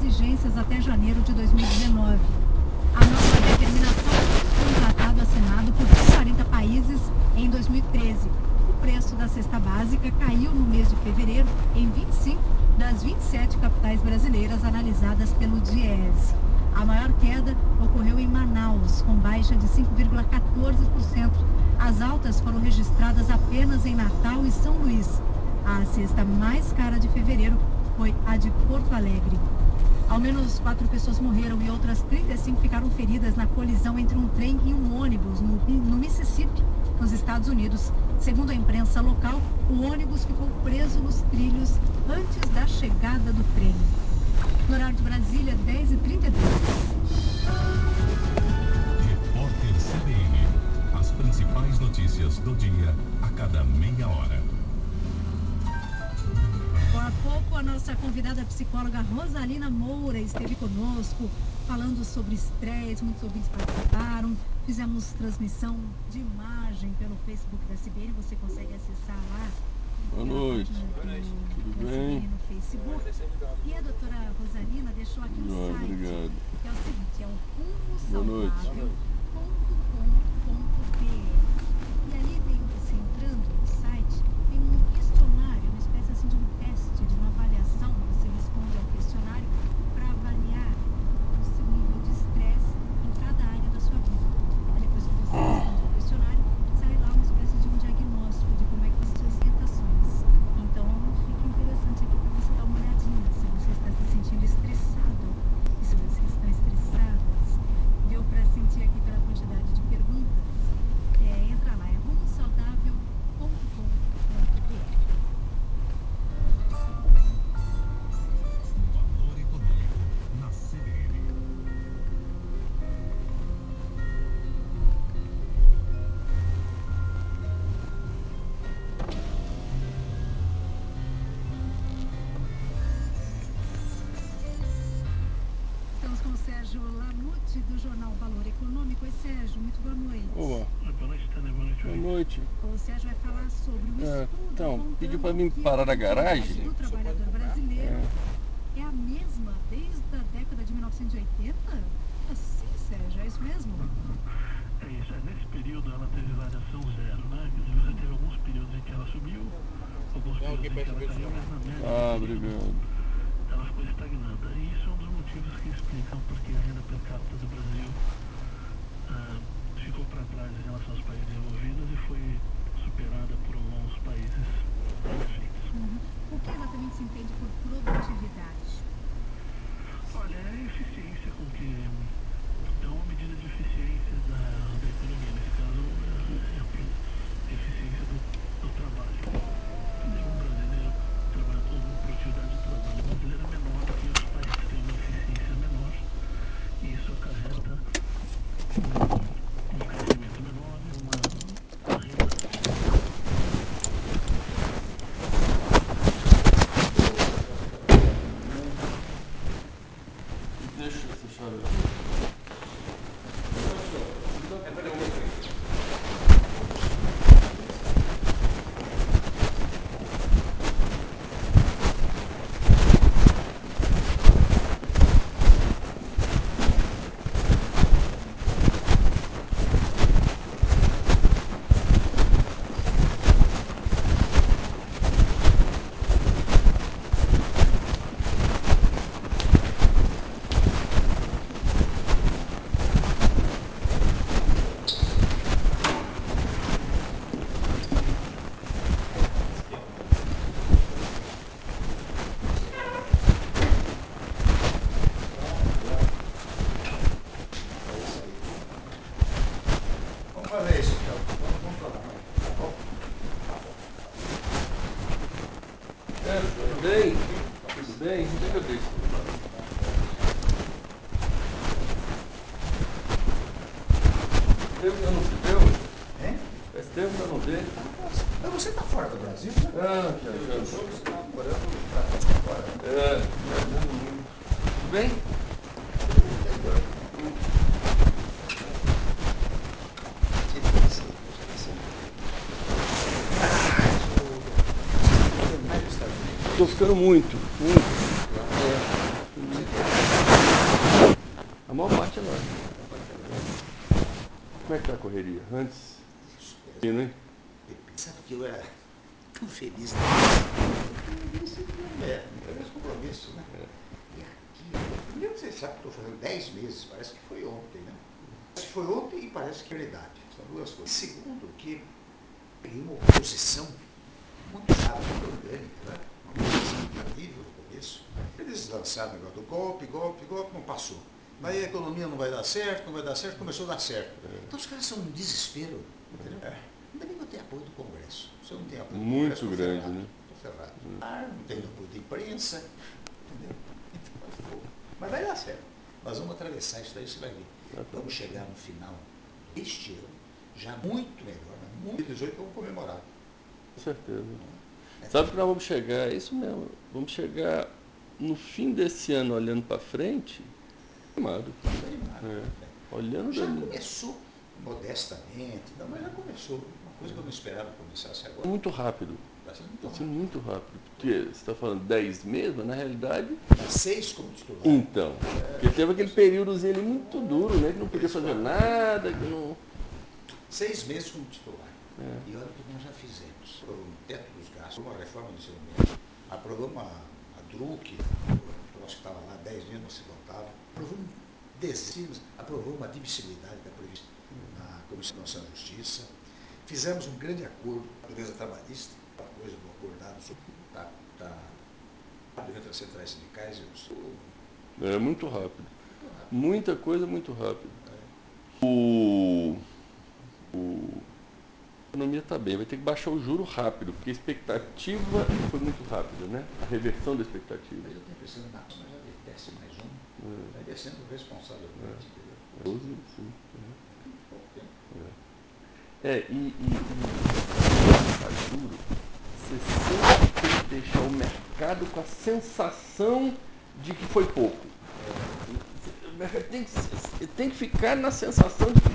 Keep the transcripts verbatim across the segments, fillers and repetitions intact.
exigências até janeiro de dois mil e dezenove. A nova determinação foi um tratado assinado por quarenta países em dois mil e treze. O preço da cesta básica caiu no mês de fevereiro em vinte e cinco das vinte e sete capitais brasileiras analisadas pelo Diese. A maior queda ocorreu em Manaus, com baixa de cinco vírgula quatorze por cento. As altas foram registradas apenas em Natal e São Luís. A cesta mais cara de fevereiro foi a de Porto Alegre. Ao menos quatro pessoas morreram e outras trinta e cinco ficaram feridas na colisão entre um trem e um ônibus no, no Mississippi, nos Estados Unidos. Segundo a imprensa local, o ônibus ficou preso nos trilhos antes da chegada do trem. No horário de Brasília, dez e trinta e dois. Repórter C B N. As principais notícias do dia a cada meia hora. Há pouco, a nossa convidada psicóloga Rosalina Moura esteve conosco, falando sobre estresse. Muitos ouvintes participaram. Fizemos transmissão de imagem pelo Facebook da C B N. Você consegue acessar lá. Boa noite. Boa noite. Tudo da bem? C B N no Facebook. E a doutora Rosalina deixou aqui um Boa, site, obrigado. que é o seguinte, é o rumo Boa noite. saudável ponto com ponto b r. E ali tem, você entrando no site, tem um questionário, uma espécie assim de um teste, de uma avaliação. Você responde ao questionário para avaliar o seu nível de estresse em cada área da sua vida. Aí depois que você responde ao questionário, sai lá uma espécie de um diagnóstico de como é que estão as suas tentações. Então fica interessante aqui para você dar uma olhadinha, se você está se sentindo estressado, e se vocês estão estressadas. Deu para sentir aqui pela quantidade de perguntas? É, entra lá, é rumo saudável ponto com ponto b r. Valor Econômico na C B N. Estamos com o Sérgio Lanute, do jornal Valor Econômico. Oi, Sérgio, muito boa noite. Boa. Boa noite, Tânia. Boa noite. Boa noite. O Sérgio vai falar sobre o É, estudo então, apontando pediu pra mim que parar a na garagem. atividade do trabalhador brasileiro É. é a mesma desde a década de mil novecentos e oitenta? Sim, Sérgio, é isso mesmo? É isso. É, nesse período ela teve variação zero, né? Quer dizer, você teve alguns períodos em que ela subiu, alguns períodos em que ela caiu, mas na média Ah, do período obrigado. ela ficou estagnada. E isso é um dos motivos que explicam porque a renda per capita do Brasil ah, ficou para trás em relação aos países desenvolvidos e foi superada por alguns países emergentes. Uhum. O que exatamente se entende por produtividade? Olha, é a eficiência com que é uma medida de eficiência da, da economia. Nesse caso, é a pro- eficiência do, do trabalho. O brasileiro trabalha com uma produtividade do trabalho brasileiro é menor do que outros países que têm uma eficiência menor, e isso acarreta um, um crescimento menor e uma renda. Deixa eu fechar. Vamos fazer isso, então. Vamos controlar. É, tudo bem? Tudo bem? Onde é que eu deixo? Tempo que eu não se deu? Hein? Faz tempo que eu não vejo. Mas você tá fora do Brasil, né? Ah, já, já. Você tá morando fora. É, viajando muito. Tudo bem? Estou ficando muito, muito. É. maior parte é lá. Como é que tá a correria? Antes, e, né? Sabe que eu era tão feliz na é, meus compromissos, né? E aqui, primeiro que você sabe que estou fazendo dez meses, parece que foi ontem, né? Parece que foi ontem e parece que é verdade. São duas coisas. Segundo, que peguei uma oposição muito chata, muito orgânica, né? Uma coisa terrível no começo. Eles lançaram o negócio do golpe, golpe, golpe, não passou. Daí a economia não vai dar certo, não vai dar certo, começou a dar certo. Então os caras são um desespero, entendeu? Ainda bem que eu tenho apoio do Congresso. Se eu não tenho apoio do Muito Congresso, grande, ferrado, né? Estou ferrado. Ah, não tenho apoio da imprensa, entendeu? Então, mas vai dar certo. Nós vamos atravessar isso daí, você vai ver. Vamos chegar no final deste ano, já muito melhor, né? Muito dezoito vamos comemorar. Com certeza. Sabe que nós vamos chegar, é isso mesmo, vamos chegar no fim desse ano olhando para frente, animado. É, olhando Já dali. começou modestamente, não, mas já começou. Uma coisa que eu não esperava que começasse agora. Muito rápido. Vai ser muito Assim, rápido. muito rápido. Porque você está falando dez meses, mas na realidade. Seis como titular. Então. Porque teve aquele períodozinho ali muito duro, né? Que não podia fazer nada, que não. Seis meses como titular. É. E olha o que nós já fizemos. Aprovamos o teto dos gastos, uma reforma do ensino médio, aprovamos a, a D R U C, o nosso que estava lá, dez dias não se votava, aprovamos dezenas, aprovamos a admissibilidade da prevista na Comissão Nacional de Justiça, fizemos um grande acordo com a natureza trabalhista, a coisa do acordado sobre tá, tá, entre as centrais sindicais e os... É muito rápido. Muita coisa muito rápido. O. o A economia está bem, vai ter que baixar o juro rápido, porque a expectativa foi muito rápida, né? A reversão da expectativa. Mas eu tenho a impressão que na próxima já desce mais um, É. vai descendo responsavelmente, É. entendeu? doze, sim. Pouco tempo. É, é e, e, e baixar juro, você sempre tem que deixar o mercado com a sensação de que foi pouco. O mercado tem que, tem que ficar na sensação de que.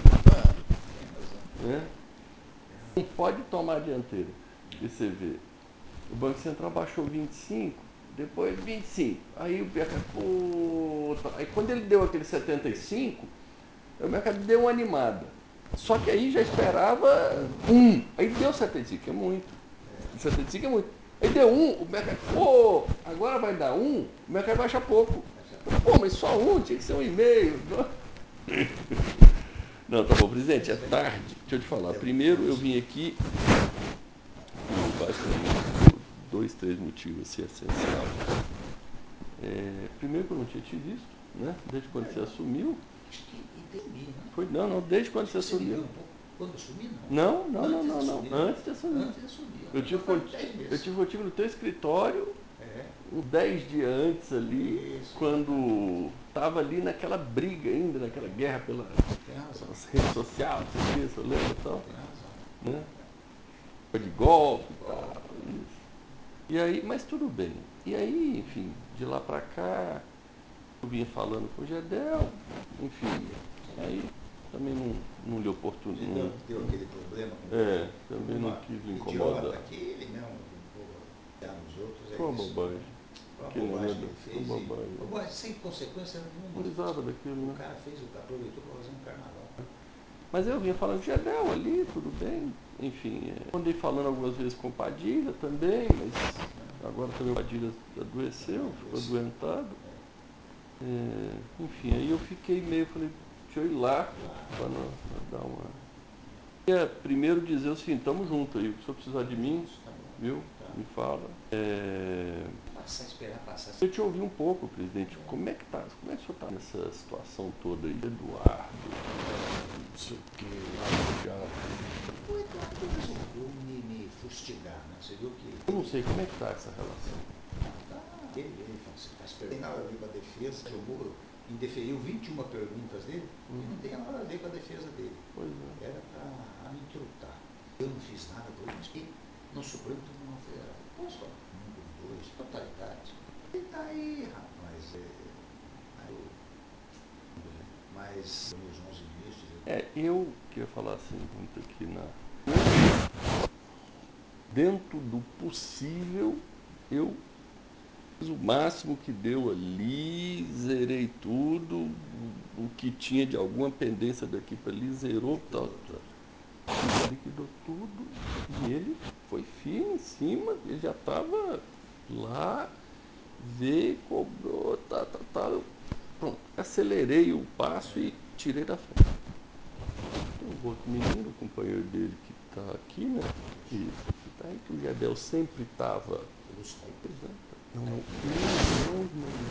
Né? Não pode tomar a dianteira. E você vê, o Banco Central baixou vinte e cinco, depois vinte e cinco. Aí o mercado, pô, aí quando ele deu aquele setenta e cinco, o mercado deu uma animada. Só que aí já esperava um. Aí deu setenta e cinco, é muito. setenta e cinco é muito. Aí deu um, o mercado, pô, agora vai dar um, o mercado baixa pouco. Pô, mas só um, tinha que ser um e meio. Não, tá bom, presidente, é tarde. Deixa eu te falar. Primeiro eu vim aqui, por basicamente dois, três motivos assim, essenciais. É, primeiro que eu não tinha te visto, né? Desde quando você assumiu. Acho que e tem né? Foi, não, não, desde quando você Você me viu assumiu. um pouco quando eu assumi, não? Não, não, não, Antes não, de não. assumir. Antes de assumir. Antes de assumir. Eu tive, Foi conti- dez meses. eu tive contigo no teu escritório, É. uns dez dias antes ali, Isso. quando estava ali naquela briga ainda, naquela guerra pela, Tem razão. pelas redes sociais, não sei se eu lembro e tal, Tem razão. né? Foi de golpe e tal, isso. E aí, mas tudo bem. E aí, enfim, de lá pra cá, eu vinha falando com o Gedel, enfim, aí também não, não lhe oportunizou. Ele deu, deu aquele problema com É, também não uma quis lhe idiota incomodar. que ele mesmo olhar nos outros. É Foi uma isso. bobagem. Foi uma Que não, bobagem né? que ele Foi fez. uma bobagem. E, bobagem sem consequência Não nenhuma. precisava daquilo, O né? cara fez, aproveitou para fazer um carnaval. Mas eu vinha falando de Gedel ali, tudo bem. Enfim, é, andei falando algumas vezes com o Padilha também, mas agora também o Padilha adoeceu, ficou adoentado. É, enfim, aí eu fiquei meio, falei, deixa eu ir lá para dar uma. Queria primeiro dizer o seguinte, estamos juntos aí, se eu precisar de mim, viu? Me fala. É... Passar, esperar passar. Eu te ouvi um pouco, presidente. Como é que tá? Como é que o senhor está nessa situação toda aí? Eduardo, não sei o que, já. O Eduardo resolveu me, me fustigar, né? Você viu que. Eu não sei como é que tá essa relação. Tá, ele, ele está esperando. Não tem nada a ver com a defesa. Jogou, indeferiu vinte e uma perguntas dele Hum. e não tem nada a ver com a defesa dele. Pois é. Era para me trutar. Eu não fiz nada por isso. E no Supremo Tribunal Federal. Posso falar? Um, dois, totalidade. E tá aí, rapaz. É, mas meus onze ministros. É, eu queria falar assim, muito aqui na. Dentro do possível, eu o máximo que deu ali, zerei tudo, o que tinha de alguma pendência daqui para ali, zerou, tal, tal. Liquidou tudo e ele foi firme em cima, ele já estava lá, veio, cobrou, tal, tal, tal. Eu, pronto, acelerei o passo e tirei da frente. Tem um outro menino, o companheiro dele que está aqui, né? Isso, que tá aí, que o Gedel sempre estava. Não, não, não, não,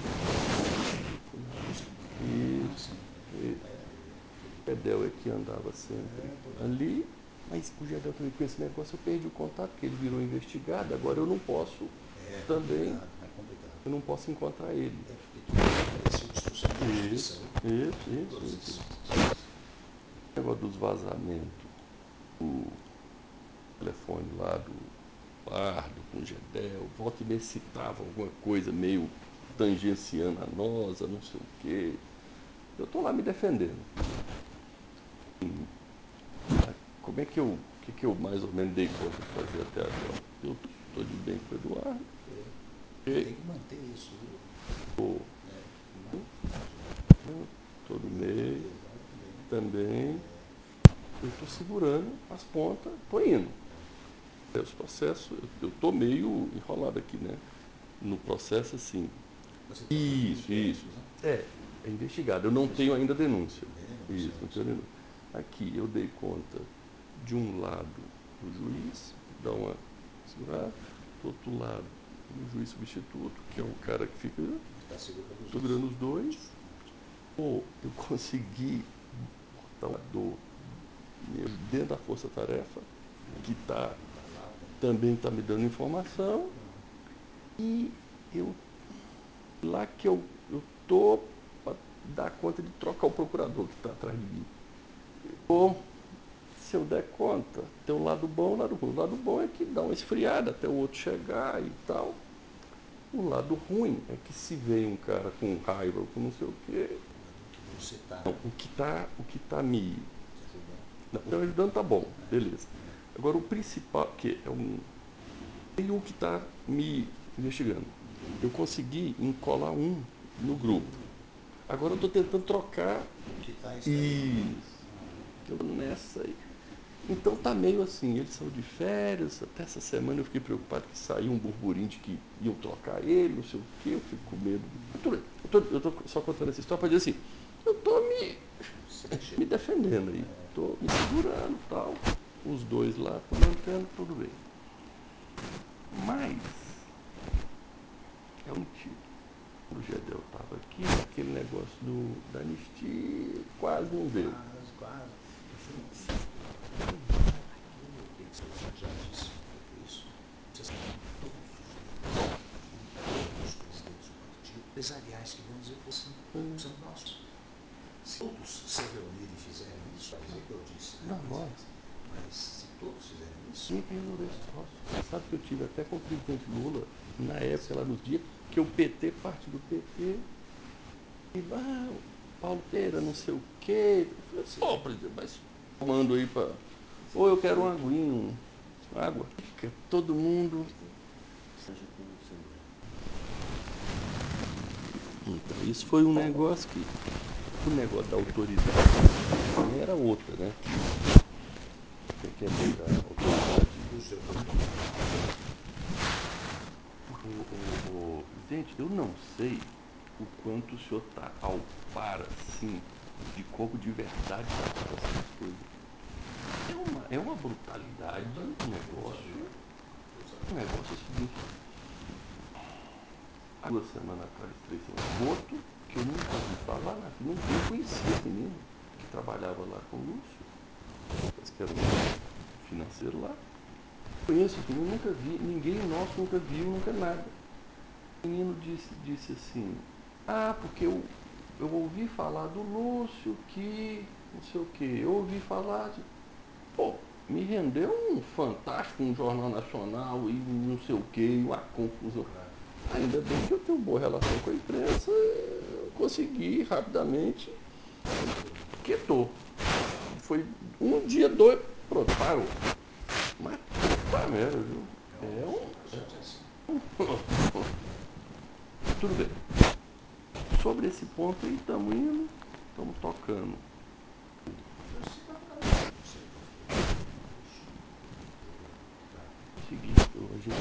não. Isso, o Gedel é que andava sempre ali, mas o Gedel também com esse negócio eu perdi o contato, porque ele virou investigado, agora eu não posso É também, complicado, é complicado. eu não posso encontrar ele. É porque tudo parecia discussão de Isso, justiça. isso, isso, isso. O negócio dos vazamentos, o telefone lá do Pardo, com o Gedel, volta e meia citava alguma coisa meio tangenciando a nós, a não sei o quê. Eu estou lá me defendendo. Como é que eu, o que, que eu mais ou menos dei conta de fazer até agora? Eu estou de bem com o Eduardo. É. Tem que manter isso. Estou todo mês também. Eu estou segurando as pontas, estou indo. Os processos, eu estou meio enrolado aqui, né? No processo, assim. Isso, isso. É, é investigado. Eu não tenho ainda denúncia. Isso, não tenho denúncia. Aqui eu dei conta de um lado do juiz, dá uma segurada, do outro lado do juiz substituto, que é o cara que fica segurando os dois. Ou eu consegui botar uma dor dentro da força-tarefa, que está também está me dando informação, e eu lá que eu estou para dar conta de trocar o procurador que está atrás de mim. Ou, se eu der conta, tem o lado bom e o lado ruim. O lado bom é que dá uma esfriada até o outro chegar e tal. O lado ruim é que se vem um cara com raiva ou com não sei o quê. Não, o que está o que tá me. Não, me ajudando tá bom, beleza. Agora o principal, que é um. Tem um que está me investigando. Eu consegui encolar um no grupo. Agora eu estou tentando trocar. Isso. Eu nessa aí. Então tá meio assim, eles são de férias, até essa semana eu fiquei preocupado que saiu um burburinho de que iam trocar ele, não sei o quê, eu fico com medo. Eu tô, eu tô só contando essa história para dizer assim, eu tô me, me defendendo aí, tô me segurando e tal. Os dois lá, tô mantendo tudo bem. Mas é um tiro. O Gedel estava aqui, aquele negócio do, da anistia quase não deu. Quase, quase. Já disse isso. Todos os presidentes do partido, empresariais que vão dizer que são, são nossos. Se todos se reunirem e fizerem isso, vai dizer que eu disse. Não, nós. Mas se todos fizerem isso. Sim, resolver esse troço. Você sabe que eu tive até com o presidente Lula, na época, lá nos dias, que o P T, parte do P T, e ah, o Paulo Pereira, não sei o quê. Eu falei, pô, presidente, mas eu mando aí para. Ou eu quero uma aguinha, um, água. Fica todo mundo. Então, isso foi um negócio que. O negócio da autoridade também era outra, né? Você quer mudar a autoridade do seu o, o, o, gente, eu não sei o quanto o senhor está ao par, assim, de como de verdade está essas coisas. É uma, é uma brutalidade, um negócio. Um negócio seguinte. Há duas semanas atrás, três semanas, outro que eu nunca ouvi falar, né? Não eu conhecia esse menino que trabalhava lá com o Lúcio, parece que era um financeiro lá. Conheço esse menino, nunca vi, ninguém nosso nunca viu, nunca nada. O menino disse, disse assim, ah, porque eu, eu ouvi falar do Lúcio que não sei o que, eu ouvi falar de. Pô, me rendeu um fantástico, um jornal nacional e não sei o que, uma confusão. Ainda bem que eu tenho boa relação com a imprensa, eu consegui rapidamente, quietou. Foi um dia, dois, pronto, parou. Mas puta merda, viu? É um. tudo bem. Sobre esse ponto aí, estamos indo, estamos tocando. Seguinte, hoje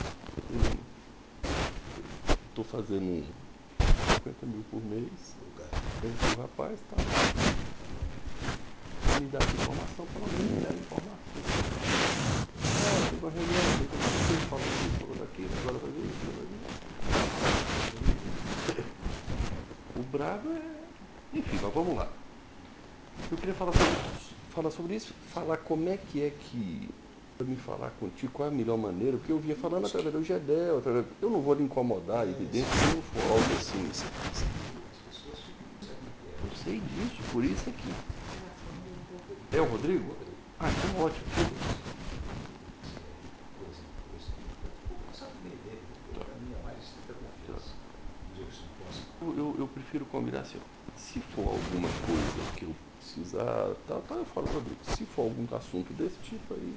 estou fazendo cinquenta mil por mês. O rapaz tá me dá informação para mim, me dá informação. Ah, tem uma reunião, tem uma coisa, fala aqui, fala daqui, agora vai ver isso, vai ver. O bravo é. Enfim, mas vamos lá. Eu queria falar sobre isso, falar sobre isso, falar como é que é que. Para me falar contigo, qual é a melhor maneira, porque eu vinha falando através do Gedel, através, eu não vou lhe incomodar, é evidente, se não for algo assim. Eu sei disso, por isso aqui. É o Rodrigo? Ah, então ótimo. Eu, eu, eu prefiro combinar assim, ó. Se for alguma coisa que eu precisar, tá, tá, eu falo, Rodrigo, se for algum assunto desse tipo aí.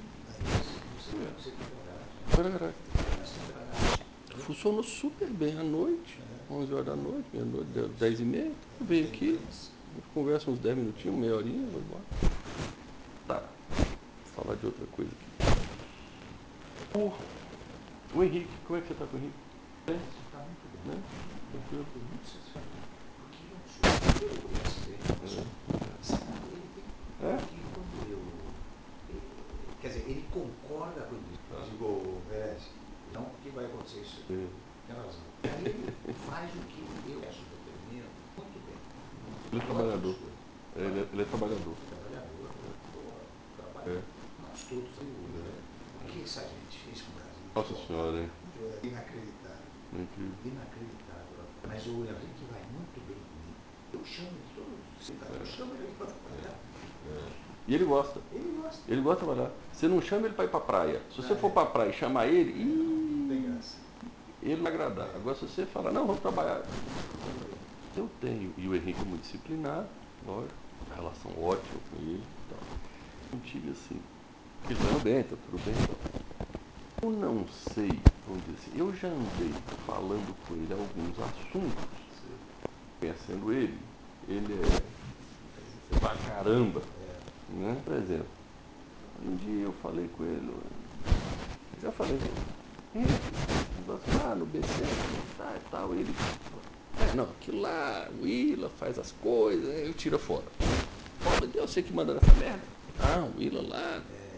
É. Funcionou super bem à noite, onze horas da noite, meia-noite, dez e meia. Eu venho aqui, conversa uns dez minutinhos, meia horinha, vou embora. Tá, vou falar de outra coisa aqui. O, o Henrique, como é que você tá com o Henrique? Bem? Tá muito bem. Né? Tranquilo? Tô muito satisfeito. Porque eu sou. É. É? Quando eu. Quer dizer, ele concorda com isso. Eu digo, Pérez, então o que vai acontecer isso? Tem razão. Aí ele faz o que eu acho determino muito bem. Ele é trabalhador. Ele é, ele é trabalhador. Trabalhador. Trabalhador. É. Nós todos temos. O que essa gente fez com o Brasil? Nossa senhora, hein? É inacreditável. Incrível. Inacreditável. Mas o Henrique vai muito bem comigo. Eu chamo ele todo. Eu chamo ele para trabalhar. É. E ele gosta. Ele gosta. Ele gosta de trabalhar. Você não chama ele para ir para a praia. Se você ah, for é. para a praia e chamar ele, é, não tem graça. Ele vai agradar. É. Agora, se você falar, não, vamos trabalhar. Eu tenho. E o Henrique é muito disciplinado, lógico. A relação ótima com ele. Então, contigo assim. Ele está bem, está tudo bem. Eu não sei, vamos dizer assim, eu já andei falando com ele alguns assuntos, conhecendo ele. Ele é pra caramba. Né? Por exemplo, um dia eu falei com ele, já falei com ele, ah, no B C, tá, e tal, ele, é, não, aquilo lá, o Willa faz as coisas, eu tiro fora. Pô, meu Deus, você que manda nessa merda? Ah, o Willa lá.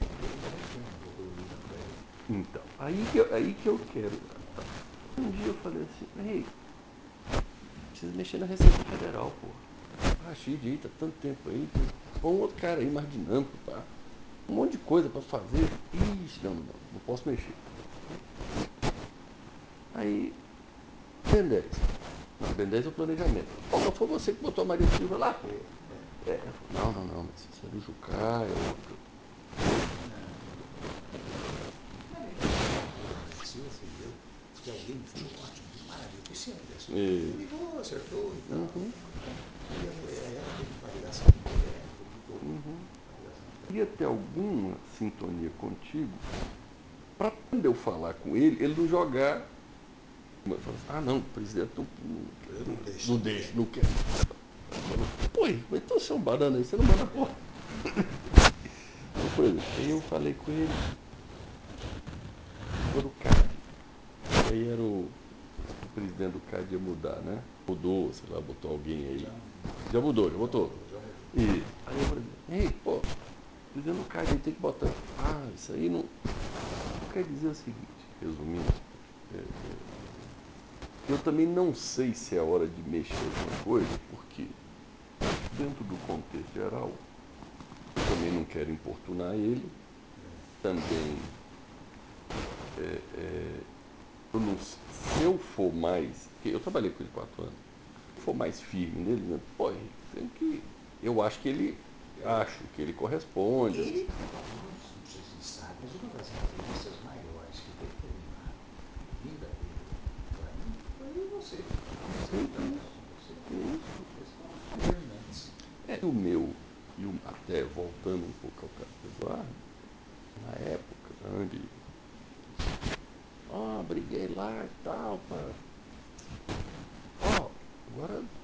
Então, aí que eu, aí que eu quero. Um dia eu falei assim, ei, precisa mexer na Receita Federal, pô. Ah, cheio de aí, tá tanto tempo aí, põe um outro cara aí mais dinâmico, pá. Um monte de coisa para fazer. Ixi, não, não, não posso mexer. Aí, Ben dez. Não, Ben dez é o planejamento. Pô, não foi você que botou a Maria Silva lá? É, é. Não, não, não, mas isso é do Jucá, é outro. Que alguém falou, ótimo, que maravilha, que sempre é assim. Ele ligou, acertou e tal. Uhum. E é ela teve validação de projeto, uhum. Queria ter alguma sintonia contigo para quando eu falar com ele, ele não jogar. Ah, não, o presidente não, não, não deixa, não, deixa, não quer. Pô, então você é um banana aí, você não manda porra. Então, por exemplo, aí eu falei com ele, quando o C A D, aí era o, o presidente do C A D ia mudar, né? Mudou, sei lá, botou alguém aí. Já mudou, já botou. E aí eu falei, ei, pô, o presidente do C A D aí tem que botar. Ah, isso aí não. Eu quero dizer o seguinte, resumindo, é, é, eu também não sei se é hora de mexer alguma coisa, porque dentro do contexto geral, eu também não quero importunar ele, também é, é, eu não, se eu for mais, porque eu trabalhei com ele quatro anos, se eu for mais firme nele, né, pô, tem que, eu acho que ele, acho que ele corresponde. Ele, não sei se sabe, mas uma das entrevistas maiores que determinaram a vida dele, para mim, foi você. É, o meu, e o, até voltando um pouco ao caso do Eduardo, na época, onde, ó, oh, briguei lá e tal, pá.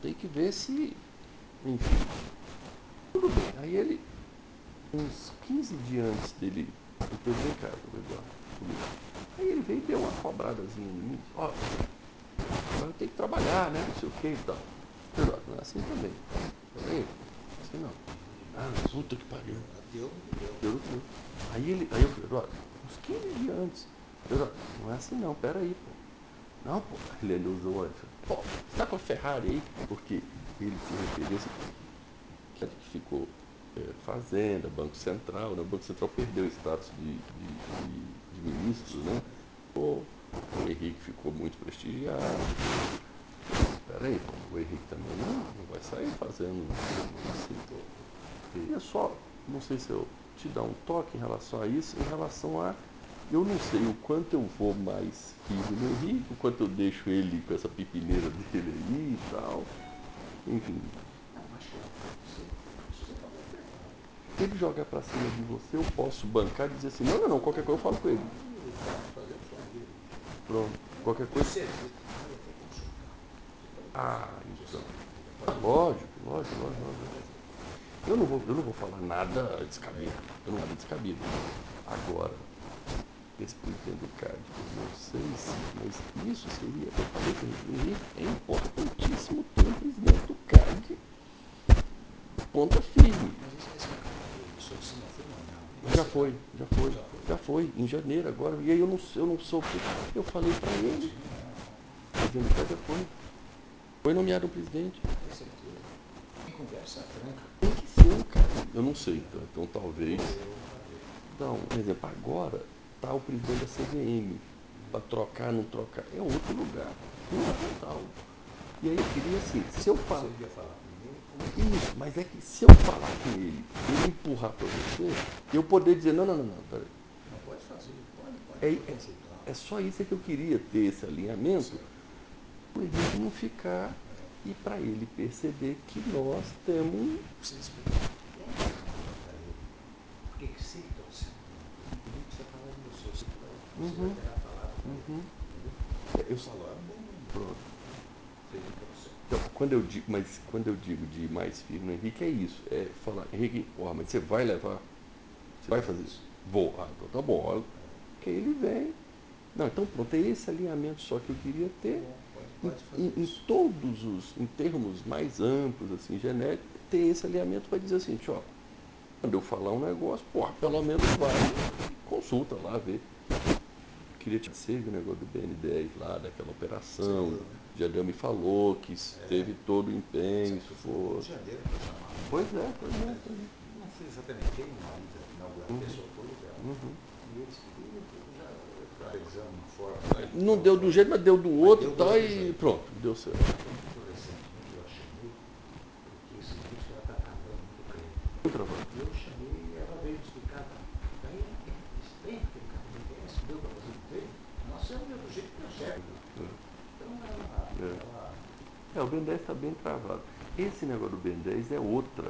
tem que ver se... Enfim. Tudo bem. Aí ele, uns quinze dias antes dele, ele teve em casa, o Eduardo, comigo. Aí ele veio e deu uma cobradazinha em mim. Ó, agora tem que trabalhar, né? Não sei o que e tal. Eduardo, não é assim também. Peraí, assim não. Ah, puta que pariu. Deu, deu. Deu, deu. Aí ele, aí eu falei, Eduardo, uns quinze dias antes. Eduardo, não é assim não, peraí, pô. Não, pô, ele olhou os olhos. Pô, você tá com a Ferrari aí? Porque ele se referia assim, que ficou é, Fazenda, Banco Central, né? O Banco Central perdeu o status de, de, de, de ministro, né? Pô, o Henrique ficou muito prestigiado. Peraí, pô, o Henrique também não, não vai sair fazendo assim. E é só, não sei se eu te dar um toque em relação a isso, em relação a eu não sei o quanto eu vou mais firme no Henrique, o quanto eu deixo ele com essa pipineira dele aí e tal. Enfim. Se ele jogar pra cima de você, eu posso bancar e dizer assim, não, não, não, qualquer coisa eu falo com ele. Pronto, qualquer coisa. Ah, então. Lógico, lógico, lógico, lógico. Eu não vou, eu não vou falar nada descabido. Eu não vou nada descabido. Agora, esse presidente do C A D, eu não sei se, mas isso seria, eu falei que o Henrique é importantíssimo ter um presidente do C A D ponta firme. Já foi, já foi, já foi, em janeiro agora. E aí eu não, eu não soube. Eu falei para ele. O presidente do C A D já foi. Foi nomeado um presidente. Em conversa franca. Tem que ser, cara. Eu não sei, então, então talvez. Então, por exemplo, agora tá o presidente da C V M. Para trocar, não trocar. É outro lugar. Fundamental. E aí eu queria assim, se eu falar. Você ia falar primeiro, como Isso, mas é que se eu falar com ele, ele empurrar para você, eu poder dizer, não, não, não, não, peraí. não pode fazer, pode, pode É, consultar. é, é só isso que eu queria ter esse alinhamento, para ele não ficar e para ele perceber que nós temos. Você explica. Para ele. Porque que se estão sendo. Não precisa falar de você, você vai Uhum. terá falado. Uhum. Entendeu? Eu Falou, é um bom nome. Pronto. Fez para você. Então, quando eu digo, mas quando eu digo de ir mais firme no Henrique, é isso. É falar, Henrique, porra, mas você vai levar? Você vai fazer isso? Vou. Ah, então tá bom. Olha, que aí ele vem. Não, então pronto, é esse alinhamento só que eu queria ter. Pode, pode fazer Em, em isso. todos os, em termos mais amplos, assim, genéricos, ter esse alinhamento para dizer assim, ó, quando eu falar um negócio, porra, pelo menos vai, consulta lá, vê. Queria te dizer o negócio do B N dez lá, daquela operação. Sim. O Jadel me falou que teve todo o empenho, Rio esforço. de Janeiro para chamar. Pois é, pois é, pois é. Não fui exatamente quem na vida inaugurar a pessoa foi o dela. Uhum. E eles queriam, eu já estava realizando uma forma. Não deu de um jeito, mas deu do Mas outro deu e do tal, outro e jeito. pronto, deu certo. Muito recentemente eu a chamei, porque esse disco ela está travando muito crédito. Foi travado. E eu chamei e ela veio me explicar. Daí esse bem, aquele cara do B T S, deu para fazer o treino, nós somos do jeito que eu quero. Então ela. É. ela É, o Ben dez está bem travado. Esse negócio do Ben dez é outra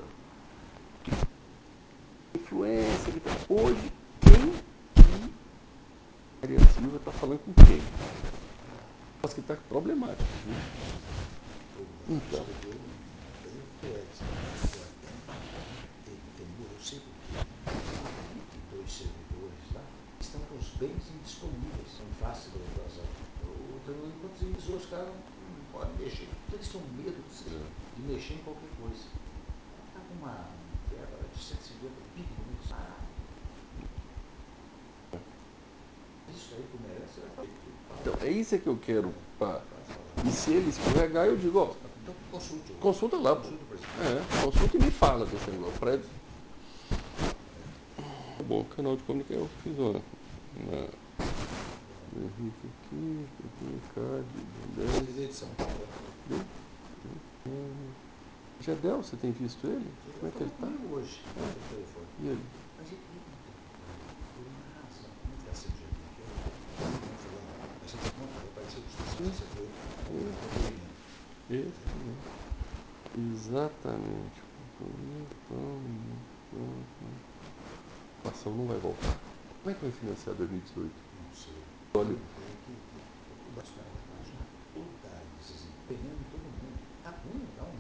influência que tá. Hoje, quem que Maria Silva está falando com quem? Acho que está problemático. Viu? Então. escreveu bem poético. Entendeu? Eu sei porque e dois servidores lá estão com os bens indisponíveis, são fáceis de evasão. Enquanto eles os caras não podem mexer, então eles têm medo de, de mexer em qualquer coisa. Está com uma verba de cento e cinquenta bilhões. Ah, isso aí tu merece, vai fazer. Então, é isso que eu quero. Pá. E se ele escorregar, eu digo, ó, Então consulte. consulta lá, pô. Consulta o presidente. É, consulta e me fala desse negócio. Pra... Bom, canal de comunicação, eu fiz uma. uma... Henrique aqui, Ricardo, Ele é de São Paulo. Jadel, você tem visto ele? Como é que ele tá? Comigo hoje, no telefone. E ele? Mas ele tem uma razão. Como está sendo jeito? A gente não vai parecer que você foi Esse, né? Exatamente. A ação não vai voltar. Como é que vai financiar dois mil e dezoito? Não sei. Olha, Toda a desempenhando todo mundo. Tá ruim, dá um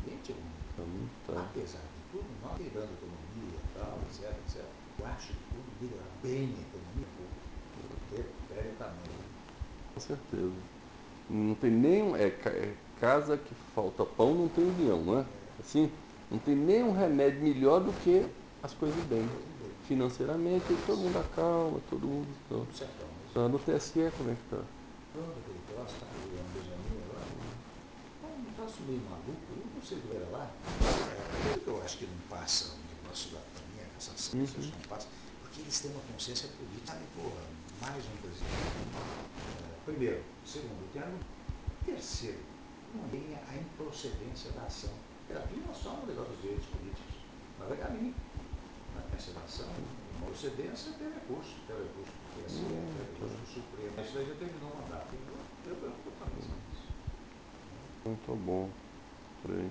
Tá. Apesar de tudo, nós melhorando a economia e tal, etc, etcétera, eu acho que tudo melhorar bem a economia pública, diretamente. Com certeza. Não tem nem. É, é casa que falta pão, não tem união, não é? Assim, não tem nenhum remédio melhor do que as coisas bem. Financeiramente, todo mundo acalma, todo mundo. Então, tá no T S E, como é que tá? Quando aquele troço está criando Benjamin agora, um troço meio maluco, eu não sei o que era lá. É, eu acho que não passa o negócio da pandemia, essa ciência, uhum. Não passa, porque eles têm uma consciência política. Sabe, porra, mais um presidente. É, primeiro. Segundo, tem um terceiro. Não tem a improcedência da ação. Aqui nós somos um negócio dos direitos políticos. Mas vai caminho. Na ação, uma procedência tem recurso, tem recurso do T S E, tem recurso do Supremo. Isso daí já terminou o mandato. Eu preocupo também com isso. Muito bom. Bem.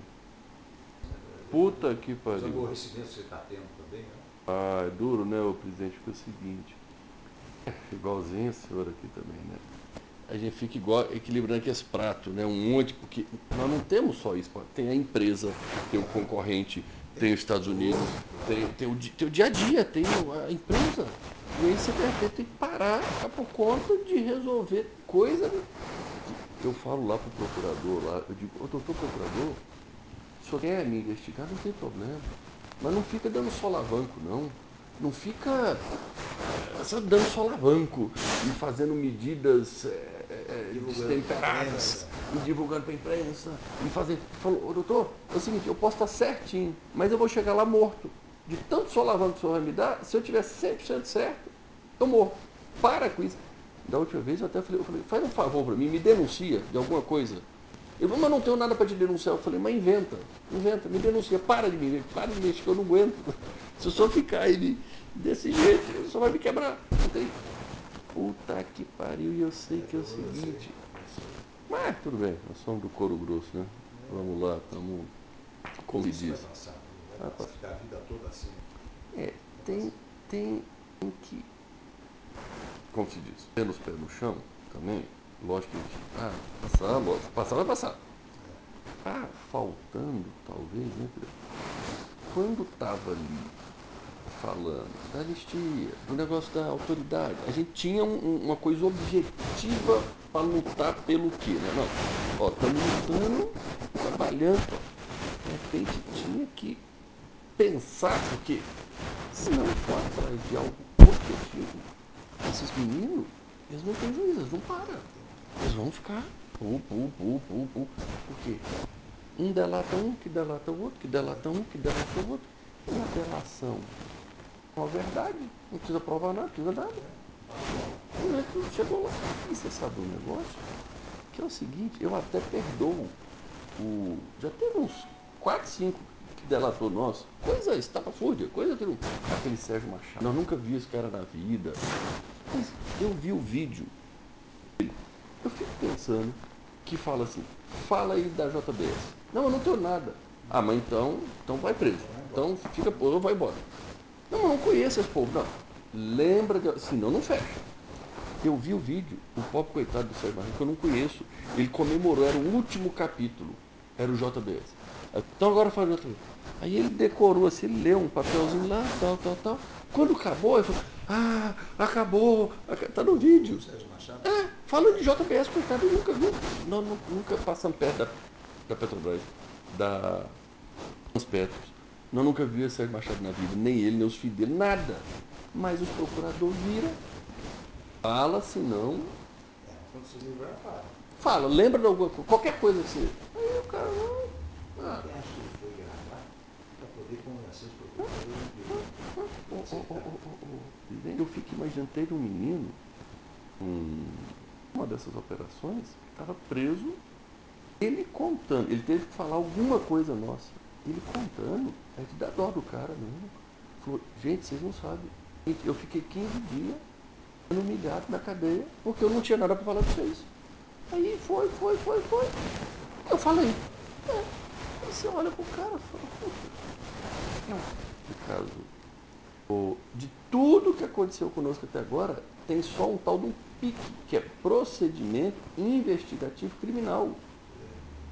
Puta que pariu. Os aborrecimentos que você está tendo também, né? Ah, é duro, né, o presidente? Porque é o seguinte. Igualzinho a senhora aqui também, né? A gente fica igual, equilibrando aqui esse prato, né? Um monte, porque nós não temos só isso. Tem a empresa, tem o concorrente, tem os Estados Unidos, tem, tem, o, tem o dia a dia, tem a empresa. E aí você tem, tem que parar ficar por conta de resolver coisa. Eu falo lá pro procurador, lá, eu digo, ô doutor procurador, se o senhor quer me investigar, não tem problema. Mas não fica dando solavanco, não. Não fica só dando solavanco e fazendo medidas é, é, destemperadas e divulgando para a imprensa. E fazendo. Falou, ô, doutor, é o seguinte, eu posso estar certinho, mas eu vou chegar lá morto. De tanto solavanco que o senhor vai me dar, se eu tiver cem por cento certo, eu morro. Para com isso. Da última vez eu até falei, eu falei, faz um favor para mim, me denuncia de alguma coisa. Ele falou, mas não tenho nada para te denunciar. Eu falei, mas inventa, inventa, me denuncia, para de me para de mexer, que eu não aguento. Se eu só ficar ele desse jeito, ele só vai me quebrar. Não tem. Puta que pariu, e eu sei que é o seguinte. Mas tudo bem, nós somos do couro grosso, né? Vamos lá, estamos como diz. Vai passar, vai passar, ficar a vida toda assim. É, tem, tem que, como se diz, ter os pés no chão também. Lógico que ah, passar, lógico, passar vai passar. Ah, faltando, talvez, né? Quando estava ali falando da anistia, do negócio da autoridade, a gente tinha um, uma coisa objetiva para lutar pelo quê, né? Não, ó, estamos lutando, trabalhando, ó. De repente tinha que pensar, porque se não for atrás de algo objetivo, esses meninos, eles não têm juízo, eles não param. Eles vão ficar, pu, pu, pu, pu, pu. Por quê? Um delata um, que delata o outro, que delata um, que delata o outro. E a delação? Uma verdade, não precisa provar nada, não precisa nada. E chegou lá. E você sabe um negócio? Que é o seguinte, eu até perdoo o. Já teve uns quatro, cinco que delatou nós. Coisa estapafúrdia, coisa que não. Aquele Sérgio Machado. Nós nunca vi esse cara na vida. Mas eu vi o vídeo. Eu fico pensando que fala assim, fala aí da J B S. Não, eu não tenho nada. Ah, mas então, então vai preso. Então fica preso ou vai embora. Não, eu não conheço esse povo, não. Lembra de. Senão não fecha. Eu vi o vídeo, o pobre coitado do Sérgio Machado, que eu não conheço. Ele comemorou, era o último capítulo. Era o J B S. Então agora faz o J B S. Aí ele decorou assim, ele leu um papelzinho lá, tal, tal, tal. Quando acabou, ele falou, ah, acabou, tá no vídeo. É, falando de J B S, coitado, eu nunca vi. Nós nunca passamos perto da, da Petrobras, da Transpetros. Nós nunca vimos Sérgio Machado na vida, nem ele, nem os filhos dele, nada. Mas os procuradores viram, fala, se não. Quando se livrar, fala. Fala, lembra de alguma coisa, qualquer coisa assim. Aí o cara não. Ah. Eu acho que ele foi gravar para poder convencer os procuradores. Eu fico imaginando, teve um menino, um, uma dessas operações, que estava preso, ele contando, ele teve que falar alguma coisa nossa. Ele contando, é de dar dó do cara mesmo. Falou, gente, vocês não sabem. Eu fiquei quinze dias humilhado na cadeia, porque eu não tinha nada para falar de vocês. Aí foi, foi, foi, foi. Eu falei. É. Aí você olha pro cara e fala, puta. No caso, de tudo que aconteceu conosco até agora, tem só um tal de um P I C, que é procedimento investigativo criminal.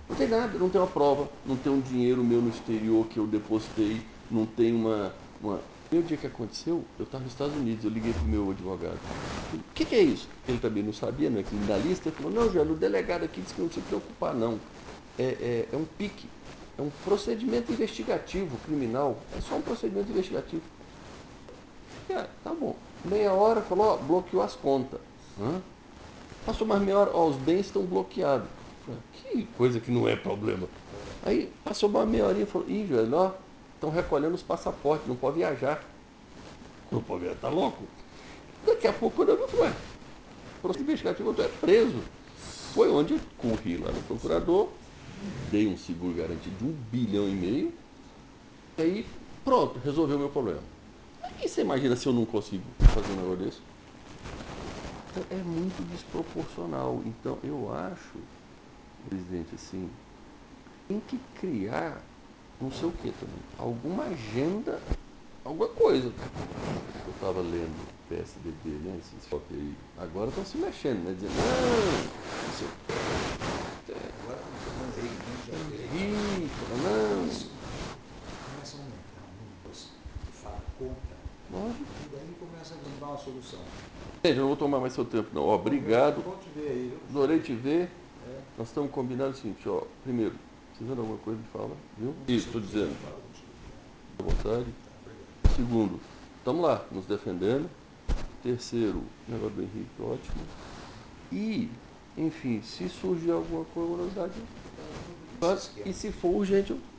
Não tem nada, não tem uma prova, não tem um dinheiro meu no exterior que eu depositei, não tem uma... uma... O dia que aconteceu, eu estava nos Estados Unidos, eu liguei para o meu advogado. O que, que é isso? Ele também não sabia, não é criminalista. Ele falou, não, Jânio, o delegado aqui disse que não se preocupar, não. É, é, é um pique, é um procedimento investigativo criminal, é só um procedimento investigativo. É, tá bom. Meia hora, falou, ó, bloqueou as contas. Hã? Passou mais meia hora, ó, os bens estão bloqueados. Falei, que coisa que não é problema. Aí passou mais meia horinha e falou, ih, velho, ó, estão recolhendo os passaportes, não pode viajar. Não pode viajar, tá louco? Daqui a pouco, quando eu vi, ué, o processo investigativo, eu tô é preso. Foi onde eu corri lá no procurador, dei um seguro garantido de um bilhão e meio, e aí, pronto, resolveu o meu problema. E você imagina se eu não consigo fazer um negócio desse? Então, é muito desproporcional. Então, eu acho, presidente, assim, tem que criar, não sei o que também, alguma agenda, alguma coisa. Eu estava lendo P S D B, né, esses fotos aí, agora estão se mexendo, né, dizendo, não, não sei o que. Agora estamos falando aí, Ridículo, não. começa a aumentar números, fala conta, Lógico. e daí começa a dar uma solução. Gente, eu não vou tomar mais seu tempo, não. Ó, obrigado. Bom te ver aí. Adorei te ver. É. Nós estamos combinando o seguinte, ó. Primeiro, precisando de alguma coisa, me fala, viu? Isso, estou dizendo. À vontade. Segundo, estamos lá, nos defendendo. Terceiro, negócio do Henrique, ótimo. E, enfim, se surgir alguma coisa, novidade, e se for urgente, eu,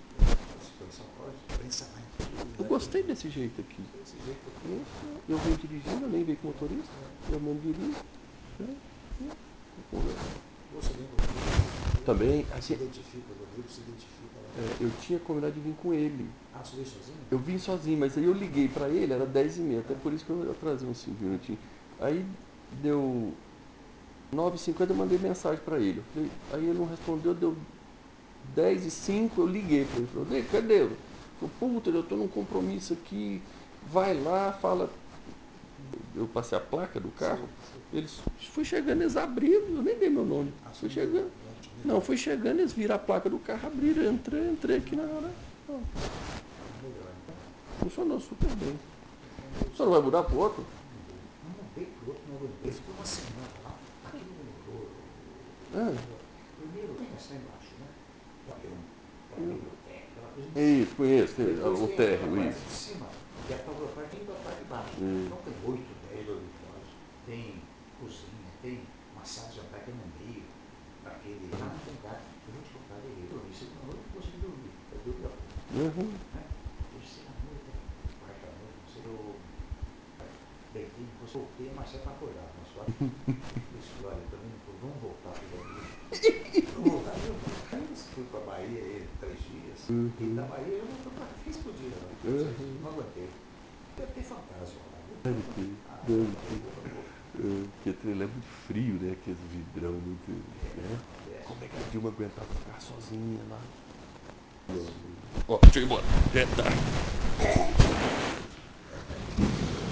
eu gostei desse jeito aqui. Eu venho dirigindo, eu nem veio com motorista, eu mesmo dirijo. Você lembra? Também, Se assim, identifica, o Rodrigo se identifica. é, eu tinha combinado de vir com ele. Ah, você veio sozinho? Eu vim sozinho, mas aí eu liguei pra ele, era dez e meia, até por isso que eu atrasei uns cinco minutinhos. Aí deu nove e cinquenta, eu mandei mensagem pra ele. Eu falei, aí ele não respondeu, deu dez e cinco, eu liguei pra ele. Falei, Rodrigo, cadê? Eu falei, puta, eu tô num compromisso aqui, vai lá, fala. Eu passei a placa do carro, eles fui chegando, eles abriram, eu nem dei meu nome. Fui chegando. Não, fui chegando, eles viram a placa do carro, abriram, eu entrei, entrei aqui na hora. Ó. Funcionou super bem. O senhor não vai mudar pro outro? Não mudei pro outro, não aguentei. Ficou uma semana lá, aquilo me lembrou. Ah. Primeiro, tem essa embaixo, né? Papel, papel, aquela coisa. É isso, conheço, tem, o térreo, parte isso. de cima, que é a parte indo a parte de baixo. Hum. Então tem oito, dez dormitórios, tem cozinha, tem uma sala de jantar que é no meio, aquele. Lá não tem lugar. Eu vou te contar, eu dormi, segunda noite eu consegui dormir. Eu dormi a pouco. Uhum. Terceira noite, quarta noite, não sei, eu deitei, depois voltei, a Marcela está acordada, mas só isso, olha, também não vamos voltar para o Brasil. Vamos voltar, eu fui para a Bahia aí, três dias, uhum. E da Bahia eu voltou para cá, explodiu, né? Uhum. Não aguentei. Deve ter fantasma lá. Deve ter, ah, deve ter. Uh, porque ele é muito frio, né? Aqueles vidrão muito. Né? É. Como é que a Dilma aguentava ficar sozinha lá? Ó, deixa eu ir embora. É, tá.